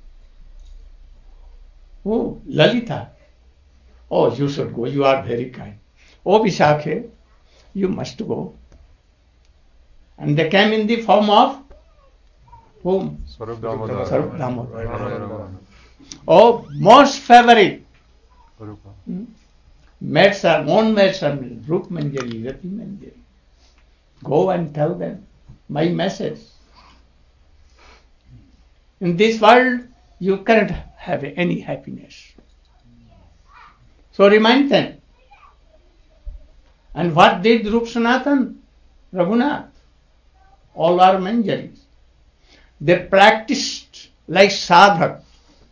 Oh, Lalita. Oh, you should go. You are very kind. Oh, Vishakhe, you must go. And they came in the form of whom? Swarup Damodar. Oh, most favorite Maids are own maids are Rup Manjari, Rati Manjari. Go and tell them my message. In this world, you cannot have any happiness. So remind them. And what did Rup Sanatan? Raghunath? All are Manjaris. They practiced like sadhak.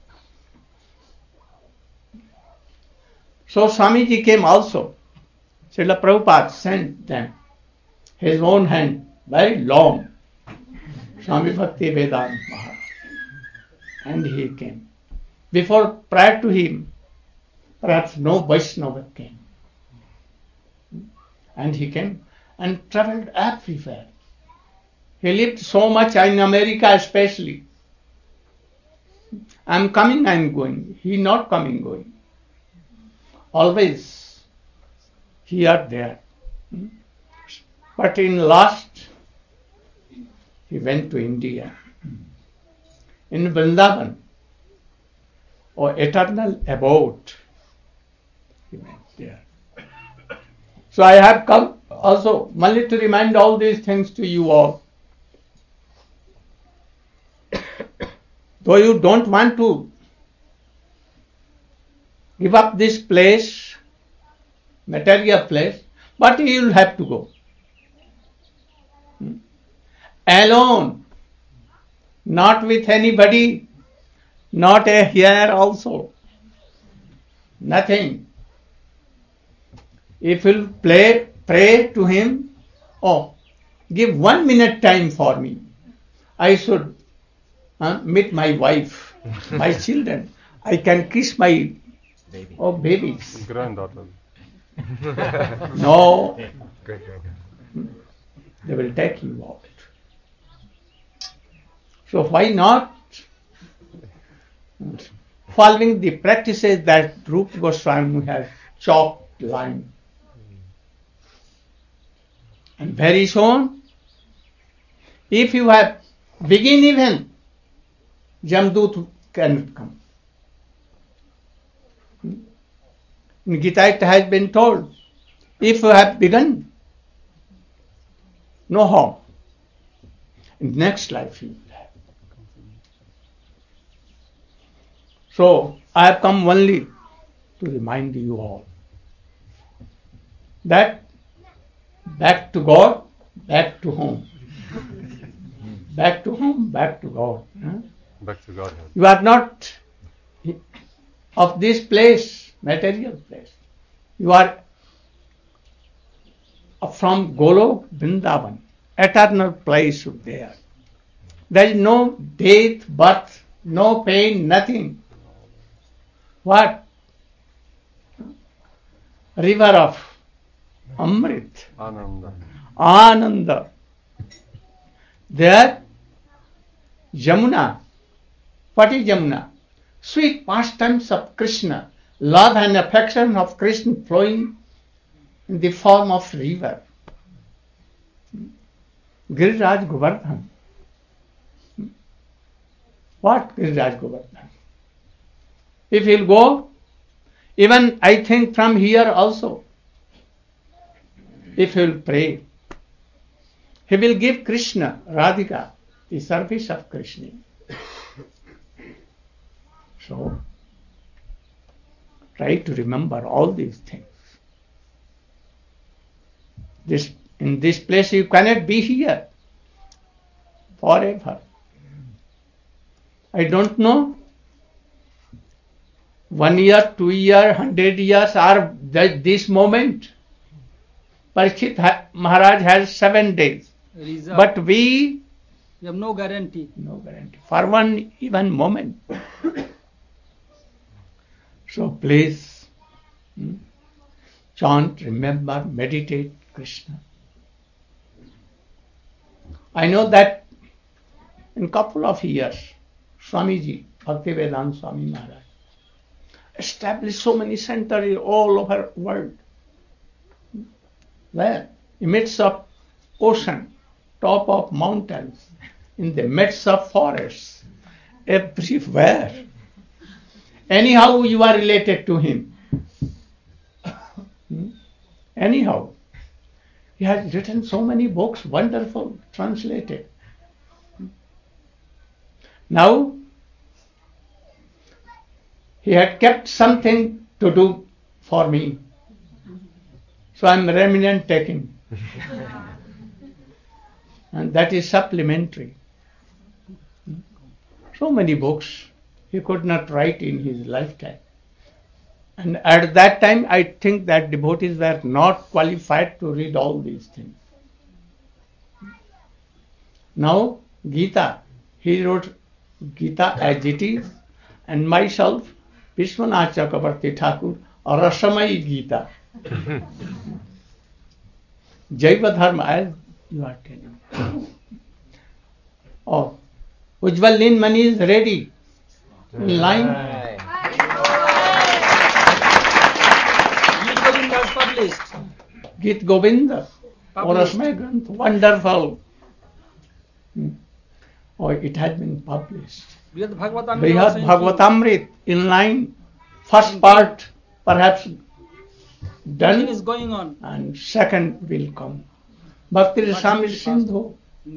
So Swamiji came also. Srila Prabhupada sent them his own hand, very long. Swami Bhakti Vedanta Maharaj. And he came. Prior to him, perhaps no Vaishnava came. And he came and traveled everywhere. He lived so much in America especially. I'm coming, I'm going. He not coming, going. Always here, there. But in last, he went to India. In Vrindavan, or eternal abode, he went there. So I have come also only to remind all these things to you all. Though you don't want to give up this place, material place, but you will have to go. Alone, not with anybody, not here also. Nothing. If you pray to him, give 1 minute time for me. I should meet my wife, my children. I can kiss my babies. Granddaughter. No. Great. They will take you out. So why not following the practices that Rupa Goswami has chalked line? And very soon, if you have begin even, Jamdut cannot come. In Gita it has been told, if you have begun, no harm. In next life you will have. So I have come only to remind you all that back to God, back to home. Back to home, back to God. Back to God. You are not of this place, material place. You are from Golok, Vrindavan, eternal place there. There is no death, birth, no pain, nothing. What? River of Amrit. Ananda. There, Jamuna. What is Jamuna? Sweet pastimes of Krishna. Love and affection of Krishna flowing in the form of river. Giriraj Govardhan. What Giriraj Govardhan? If he'll go, even I think from here also, if he'll pray, he will give Krishna, Radhika, the service of Krishna. So, try to remember all these things. In this place you cannot be here forever. I don't know, 1 year, 2 year, 100 years are this moment. Parikshit Maharaj has 7 days. But we have no guarantee. No guarantee. For one even moment. So please chant, remember, meditate Krishna. I know that in couple of years, Swamiji, Bhaktivedanta Swami Maharaj, established so many centers all over the world. Where? In the midst of ocean, top of mountains, in the midst of forests, everywhere. Anyhow, you are related to him. Anyhow, he has written so many books, wonderful, translated. Now, he had kept something to do for me. So I am remnant taking. And that is supplementary. So many books he could not write in his lifetime. And at that time, I think that devotees were not qualified to read all these things. Now, Gita, he wrote Gita as it is, and myself, Vishwanath Chakravarti Thakur, Rasamai Gita. Jaiva Dharma, as you are telling. Oh, Ujjwal Ninmani is ready. In line. Gita Govinda is published. Gita Govinda. Or Rasmay Granth. Wonderful. Oh, it has been published. Brihad Bhagavatamrita. Brihad Bhagavatamrita in line. First part perhaps done. Is going on. And second will come. Bhakti Rasamrita Sindhu.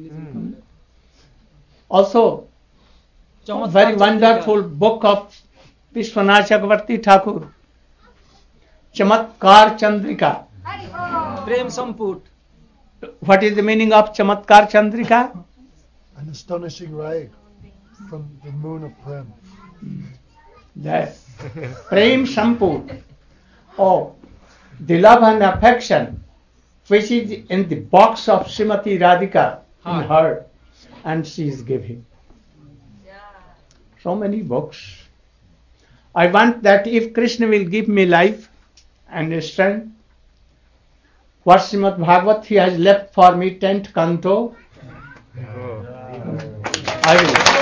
Also, a very wonderful book of Vishwanath Chakravarti Thakur. Chamatkar Chandrika. Prem Samput. What is the meaning of Chamatkar Chandrika? An astonishing ray from the moon of Prem. That Prem Samput. Oh, the love and affection which is in the box of Srimati Radhika in her, and she is giving. So many books. I want that if Krishna will give me life and strength, what Srimad Bhagavat he has left for me, 10th canto, I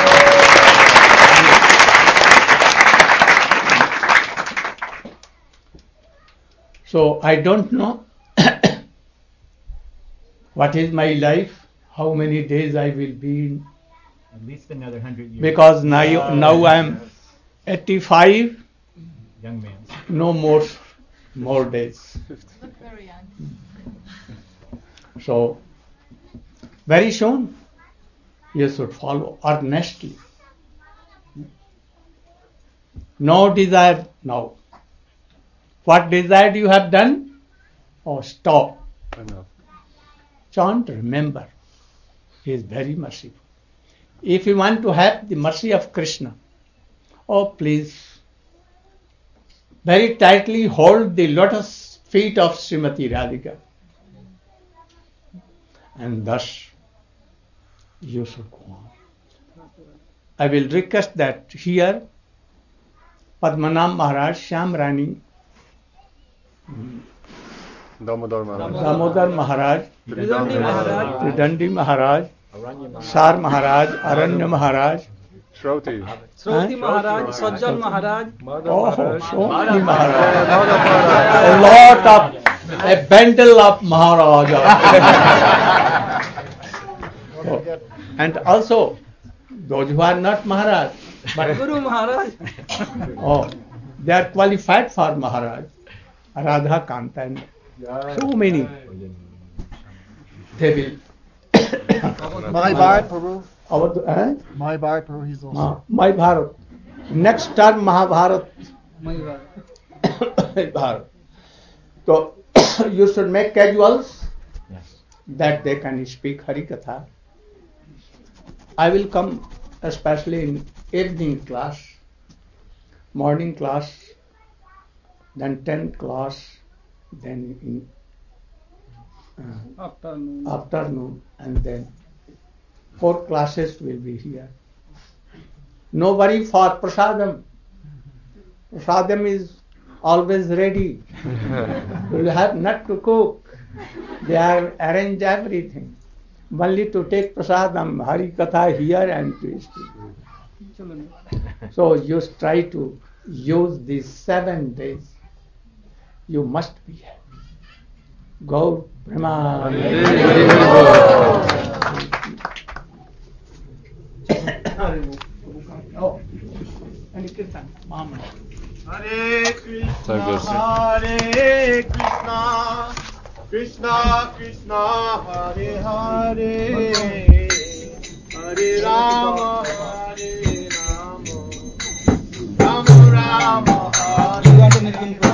will. So I don't know what is my life, how many days I will be in. At least another 100 years. Because now I am 85. Young man. No more days. Look very young. So very soon you should follow earnestly. No desire now. What desired you have done? Oh, stop. Chant, remember. He is very merciful. If you want to have the mercy of Krishna, oh please, very tightly hold the lotus feet of Srimati Radhika. And thus you should go on. I will request that here Padmanabh Maharaj, Shyam Rani, Damodar Maharaj, Tridandi Maharaj, Sar Maharaj, Aranya Maharaj, Shroti Maharaj, Sajjan Maharaj, Shroti Maharaj, a lot of, a bundle of Maharajas. And also, those who are not Maharaj, but Guru Maharaj, they are qualified for Maharaj, Radha Kanta, and so many. They will. My Bharat Prabhu. My Bharat Prabhu, he's also. My Bharat. Next term Mahabharat. My Bharat. Bharat. So you should make casuals that they can speak Harikatha. I will come especially in evening class, morning class, then 10th class, then in afternoon, and then 4 classes will be here. No worry for prasadam. Prasadam is always ready. You will have not to cook. They are arrange everything. Only to take prasadam, Hari Katha here and to speak. So you try to use these 7 days. You must be happy. Go, Brahma. Oh, and Kirtan, Mama. Hare Krishna, Hare Krishna, Krishna Krishna Hare Hare Hare Rama Hare Rama Rama Rama Hare